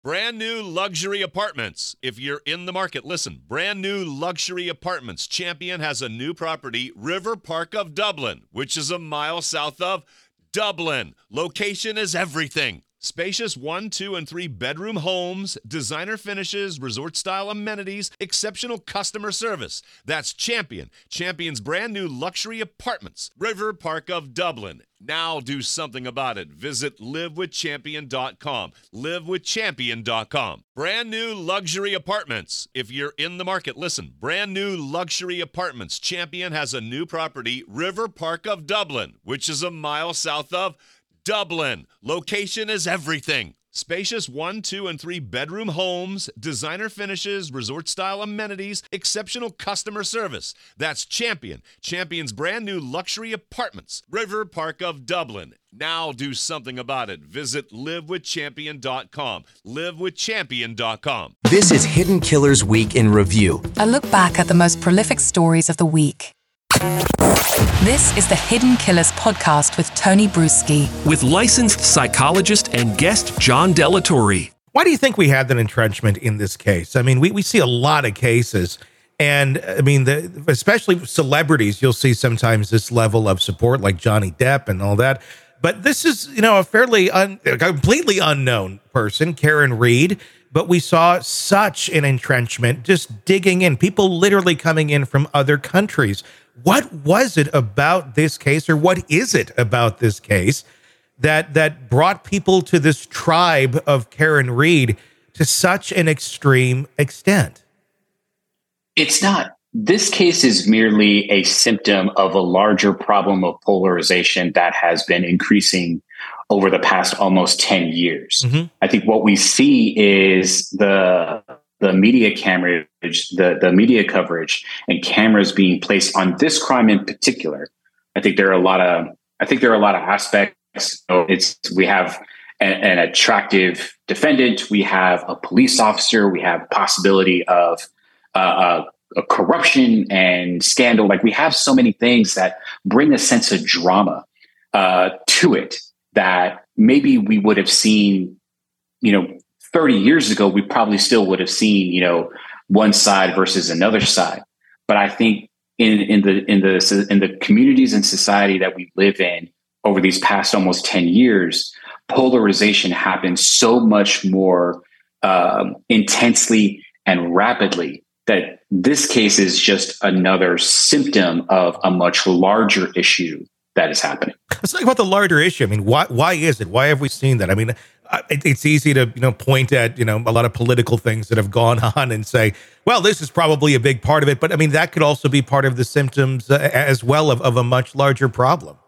Brand new luxury apartments. If you're in the market, listen. Brand new luxury apartments. Champion has a new property, River Park of Dublin, which is a mile south of Dublin. Location is everything. Spacious 1, 2, and 3 bedroom homes, designer finishes, resort-style amenities, exceptional customer service. That's Champion. Champion's brand new luxury apartments, River Park of Dublin. Now do something about it. Visit livewithchampion.com. Livewithchampion.com. Brand new luxury apartments. If you're in the market, listen. Brand new luxury apartments. Champion has a new property, River Park of Dublin, which is a mile south of Dublin. Location is everything. Spacious 1, 2, and 3 bedroom homes, designer finishes, resort-style amenities, exceptional customer service. That's Champion. Champion's brand new luxury apartments, River Park of Dublin. Now do something about it. Visit livewithchampion.com. Livewithchampion.com. This is Hidden Killers Week in Review. A look back at the most prolific stories of the week. This is the Hidden Killers podcast with Tony Bruski. With licensed psychologist and guest John Delatorre. Why do you think we had that entrenchment in this case? I mean, we see a lot of cases, and I mean, especially celebrities, you'll see sometimes this level of support, like Johnny Depp and all that. But this is, a fairly completely unknown person, Karen Read. But we saw such an entrenchment, just digging in, people literally coming in from other countries. What was it about this case, or what is it about this case that brought people to this tribe of Karen Read to such an extreme extent? It's not. This case is merely a symptom of a larger problem of polarization that has been increasing over the past almost 10 years. Mm-hmm. I think what we see is the media coverage, the media coverage and cameras being placed on this crime in particular. I think there are a lot of aspects. We have an attractive defendant. We have a police officer. We have possibility of a corruption and scandal. Like, we have so many things that bring a sense of drama to it that maybe we would have seen, 30 years ago. We probably still would have seen, one side versus another side. But I think in the communities and society that we live in over these past almost 10 years, polarization happens so much more intensely and rapidly that this case is just another symptom of a much larger issue that is happening. Let's talk about the larger issue. I mean, why is it? Why have we seen that? I mean, it's easy to, point at, a lot of political things that have gone on and say, well, this is probably a big part of it. But I mean, that could also be part of the symptoms as well of a much larger problem.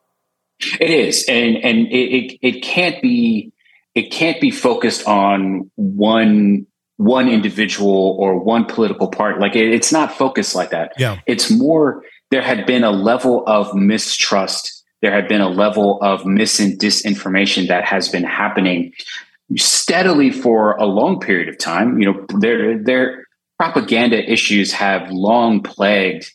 It is. And it can't be focused on one individual or one political party. Like, it's not focused like that. Yeah. It's more, there had been a level of mistrust. There had been a level of mis and disinformation that has been happening steadily for a long period of time. Their propaganda issues have long plagued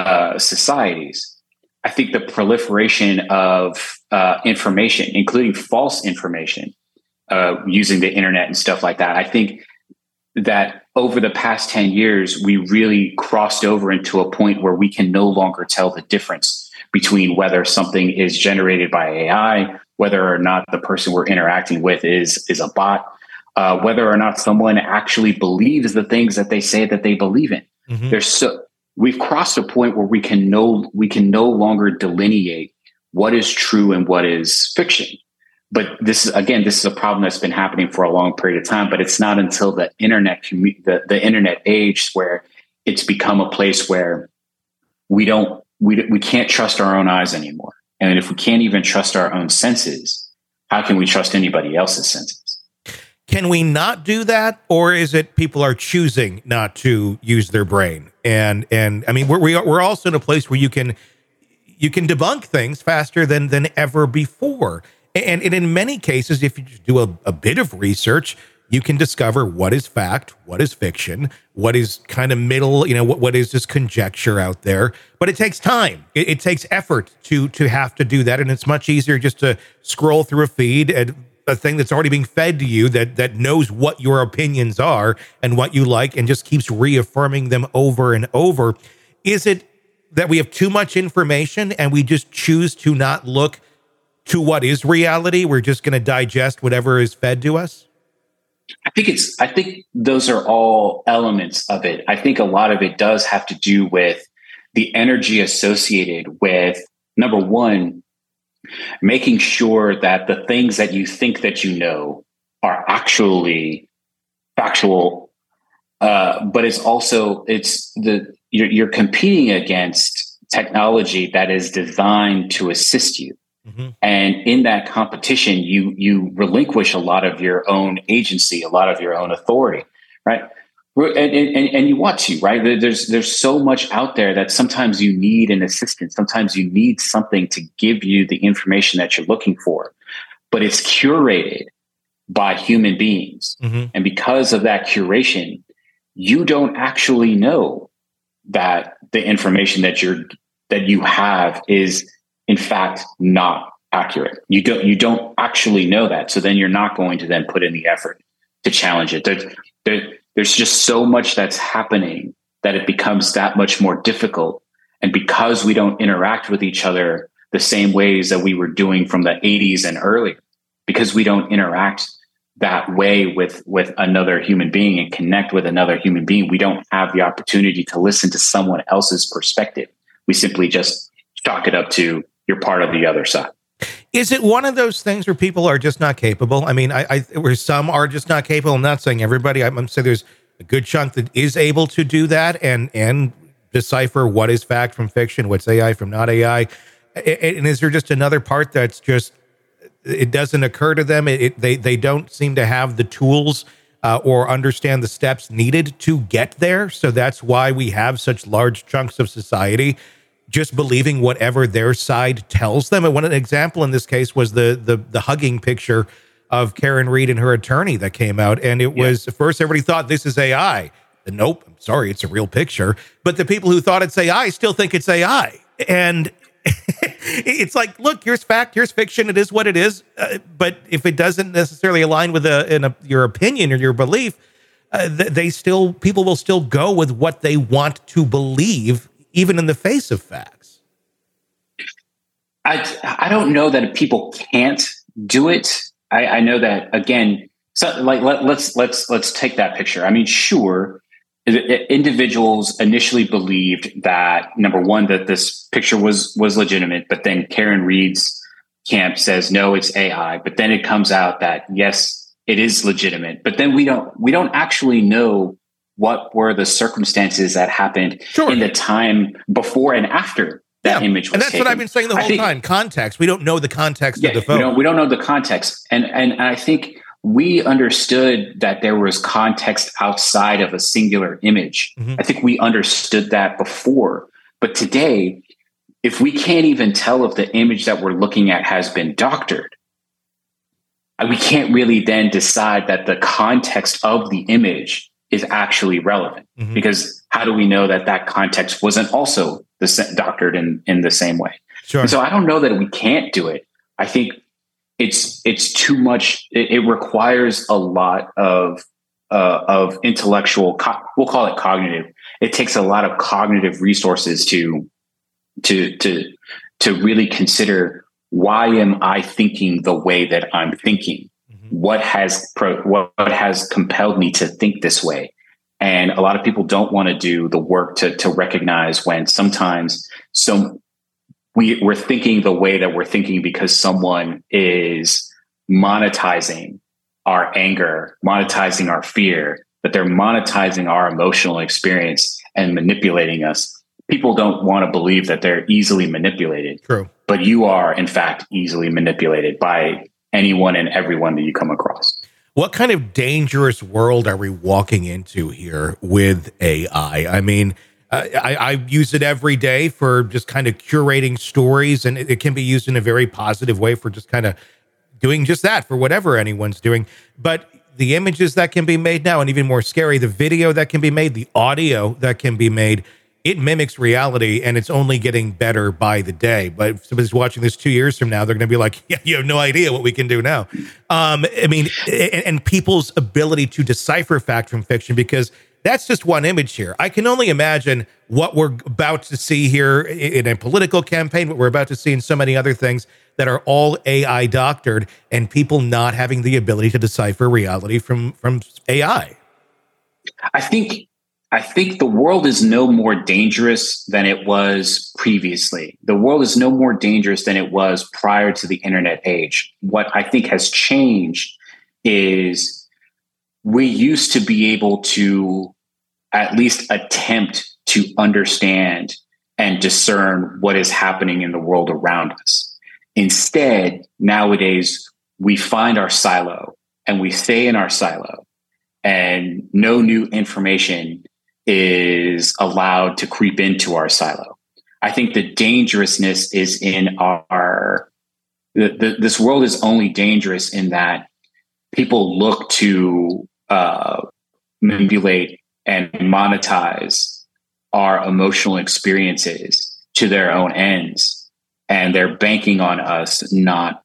societies. I think the proliferation of information, including false information, using the internet and stuff like that, I think that over the past 10 years, we really crossed over into a point where we can no longer tell the difference between whether something is generated by AI, whether or not the person we're interacting with is a bot, whether or not someone actually believes the things that they say that they believe in. Mm-hmm. We've crossed a point where we can no longer delineate what is true and what is fiction. But this is a problem that's been happening for a long period of time. But it's not until the internet, the internet age, where it's become a place where we can't trust our own eyes anymore. And if we can't even trust our own senses, how can we trust anybody else's senses? Can we not do that, or is it people are choosing not to use their brain? And I mean, we're also in a place where you can debunk things faster than ever before. And in many cases, if you just do a bit of research, you can discover what is fact, what is fiction, what is kind of middle, what is just conjecture out there. But it takes time. It takes effort to have to do that. And it's much easier just to scroll through a feed and a thing that's already being fed to you that knows what your opinions are and what you like and just keeps reaffirming them over and over. Is it that we have too much information and we just choose to not look to what is reality? We're just going to digest whatever is fed to us? I think those are all elements of it. I think a lot of it does have to do with the energy associated with, number one, making sure that the things that you think that you know are actually factual. But you're competing against technology that is designed to assist you. Mm-hmm. And in that competition, you relinquish a lot of your own agency, a lot of your own authority, right? And you want to, right? There's so much out there that sometimes you need an assistant. Sometimes you need something to give you the information that you're looking for, but it's curated by human beings. Mm-hmm. And because of that curation, you don't actually know that the information that you have is in fact not accurate. You don't actually know that. So then you're not going to then put in the effort to challenge it. There's just so much that's happening that it becomes that much more difficult. And because we don't interact with each other the same ways that we were doing from the 80s and earlier, because we don't interact that way with another human being and connect with another human being, we don't have the opportunity to listen to someone else's perspective. We simply just chalk it up to you're part of the other side. Is it one of those things where people are just not capable? I mean, where some are just not capable. I'm not saying everybody. I'm saying there's a good chunk that is able to do that and decipher what is fact from fiction, what's AI from not AI. And is there just another part that's just, it doesn't occur to them? They don't seem to have the tools or understand the steps needed to get there. So that's why we have such large chunks of society just believing whatever their side tells them. And one example in this case was the hugging picture of Karen Read and her attorney that came out. And it was, at first everybody thought this is AI. And nope, I'm sorry, it's a real picture. But the people who thought it's AI still think it's AI. And it's like, look, here's fact, here's fiction. It is what it is. But if it doesn't necessarily align with your opinion or your belief, people will still go with what they want to believe, even in the face of facts. I don't know that people can't do it. I know that, again, so like let's take that picture. I mean, sure, individuals initially believed that, number one, that this picture was legitimate, but then Karen Read's camp says no, it's AI. But then it comes out that yes, it is legitimate. But then we don't actually know what were the circumstances that happened in the time before and after that image was taken. And that's what I've been saying the whole time. Context. We don't know the context of the photo. We don't know the context. And I think we understood that there was context outside of a singular image. Mm-hmm. I think we understood that before. But today, if we can't even tell if the image that we're looking at has been doctored, we can't really then decide that the context of the image is actually relevant. Mm-hmm. Because how do we know that context wasn't also doctored in the same way? Sure. And so I don't know that we can't do it. I think it's too much. It requires a lot of intellectual. We'll call it cognitive. It takes a lot of cognitive resources to really consider, why am I thinking the way that I'm thinking? What has compelled me to think this way? And a lot of people don't want to do the work to recognize when sometimes we're thinking the way that we're thinking because someone is monetizing our anger, monetizing our fear, that they're monetizing our emotional experience and manipulating us. People don't want to believe that they're easily manipulated. True. But you are, in fact, easily manipulated by anyone and everyone that you come across. What kind of dangerous world are we walking into here with AI? I mean, I use it every day for just kind of curating stories, and it can be used in a very positive way for just kind of doing just that for whatever anyone's doing. But the images that can be made now, and even more scary, the video that can be made, the audio that can be made, it mimics reality, and it's only getting better by the day. But if somebody's watching this 2 years from now, they're going to be like, yeah, you have no idea what we can do now. I mean, and people's ability to decipher fact from fiction, because that's just one image here. I can only imagine what we're about to see here in a political campaign, what we're about to see in so many other things that are all AI doctored, and people not having the ability to decipher reality from AI. I think the world is no more dangerous than it was previously. The world is no more dangerous than it was prior to the internet age. What I think has changed is we used to be able to at least attempt to understand and discern what is happening in the world around us. Instead, nowadays, we find our silo and we stay in our silo, and no new information is allowed to creep into our silo. I think the dangerousness is in this world is only dangerous in that people look to manipulate and monetize our emotional experiences to their own ends, and they're banking on us not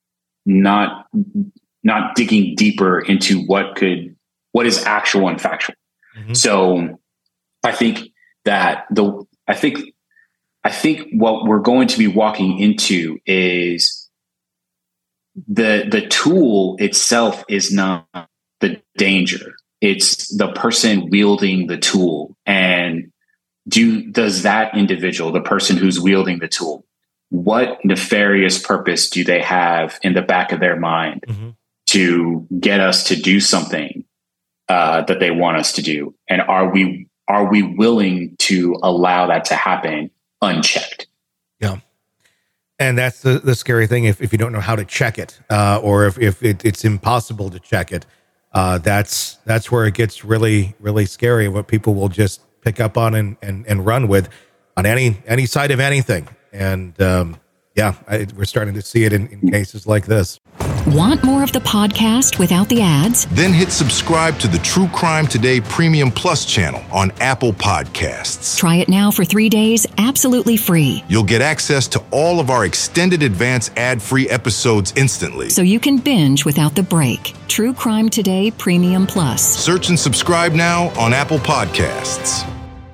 digging deeper into what is actual and factual. Mm-hmm. So I think that I think what we're going to be walking into is the tool itself is not the danger. It's the person wielding the tool. And does that individual, the person who's wielding the tool, what nefarious purpose do they have in the back of their mind to get us to do something that they want us to do? And are we willing to allow that to happen unchecked? Yeah. And that's the scary thing. If you don't know how to check it, or if it's impossible to check it, that's where it gets really, really scary. What people will just pick up on and run with on any side of anything. And we're starting to see it in cases like this. Want more of the podcast without the ads? Then hit subscribe to the True Crime Today Premium Plus channel on Apple Podcasts. Try it now for 3 days, absolutely free. You'll get access to all of our extended advance ad-free episodes instantly, so you can binge without the break. True Crime Today Premium Plus. Search and subscribe now on Apple Podcasts.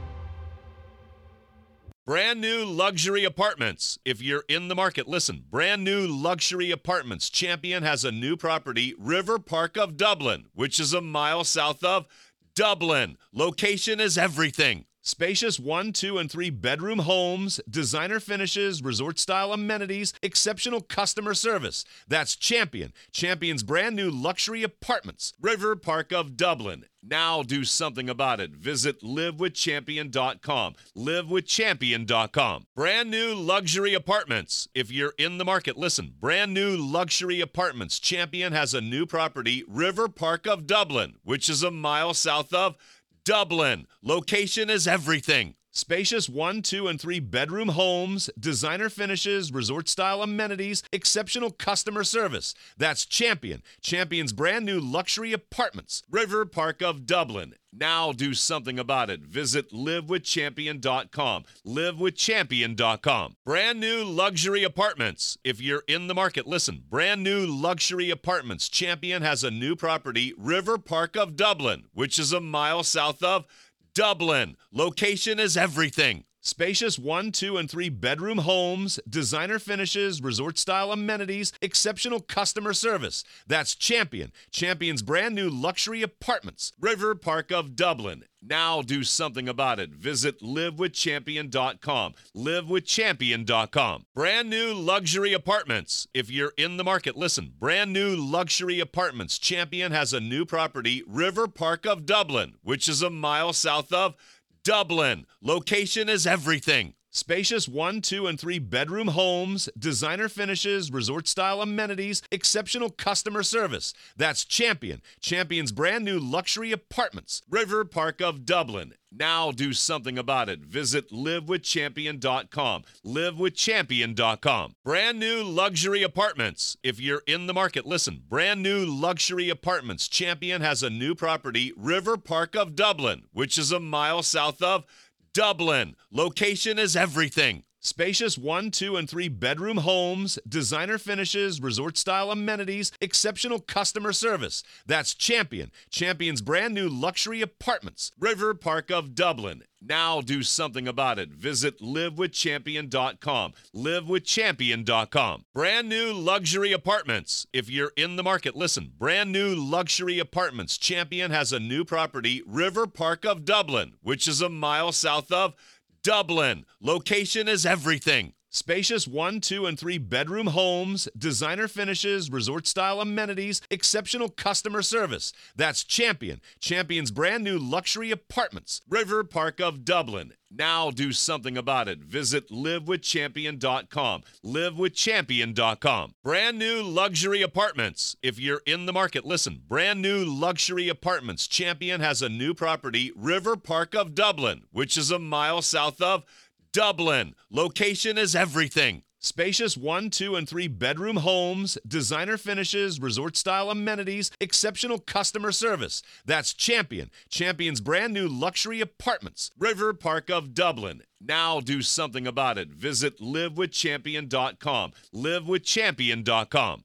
Brand new luxury apartments. If you're in the market, listen. Brand new luxury apartments. Champion has a new property, River Park of Dublin, which is a mile south of Dublin. Location is everything. Spacious 1, 2, and 3 bedroom homes, designer finishes, resort-style amenities, exceptional customer service. That's Champion. Champion's brand new luxury apartments, River Park of Dublin. Now do something about it. Visit livewithchampion.com. Livewithchampion.com. Brand new luxury apartments. If you're in the market, listen. Brand new luxury apartments. Champion has a new property, River Park of Dublin, which is a mile south of Dublin. Location is everything. Spacious 1, 2, and 3 bedroom homes, designer finishes, resort-style amenities, exceptional customer service. That's Champion. Champion's brand new luxury apartments, River Park of Dublin. Now do something about it. Visit livewithchampion.com. Livewithchampion.com. Brand new luxury apartments. If you're in the market, listen. Brand new luxury apartments. Champion has a new property, River Park of Dublin, which is a mile south of Dublin. Location is everything. Spacious 1, 2, and 3 bedroom homes, designer finishes, resort-style amenities, exceptional customer service. That's Champion. Champion's brand new luxury apartments, River Park of Dublin. Now do something about it. Visit livewithchampion.com. Livewithchampion.com. Brand new luxury apartments. If you're in the market, listen. Brand new luxury apartments. Champion has a new property, River Park of Dublin, which is a mile south of Dublin. Location is everything. Spacious 1, 2, and 3 bedroom homes, designer finishes, resort-style amenities, exceptional customer service. That's Champion. Champion's brand new luxury apartments, River Park of Dublin. Now do something about it. Visit livewithchampion.com. Livewithchampion.com. Brand new luxury apartments. If you're in the market, listen. Brand new luxury apartments. Champion has a new property, River Park of Dublin, which is a mile south of Dublin. Location is everything. Spacious 1, 2, and 3 bedroom homes, designer finishes, resort-style amenities, exceptional customer service. That's Champion. Champion's brand new luxury apartments. River Park of Dublin. Now do something about it. Visit livewithchampion.com. Livewithchampion.com. Brand new luxury apartments. If you're in the market, listen. Brand new luxury apartments. Champion has a new property, River Park of Dublin, which is a mile south of Dublin. Location is everything. Spacious 1, 2, and 3 bedroom homes, designer finishes, resort-style amenities, exceptional customer service. That's Champion. Champion's brand new luxury apartments. River Park of Dublin. Now do something about it. Visit livewithchampion.com. Livewithchampion.com. Brand new luxury apartments. If you're in the market, listen. Brand new luxury apartments. Champion has a new property, River Park of Dublin, which is a mile south of Dublin. Location is everything. Spacious 1, 2, and 3 bedroom homes, designer finishes, resort-style amenities, exceptional customer service. That's Champion. Champion's brand new luxury apartments. River Park of Dublin. Now do something about it. Visit livewithchampion.com. Livewithchampion.com.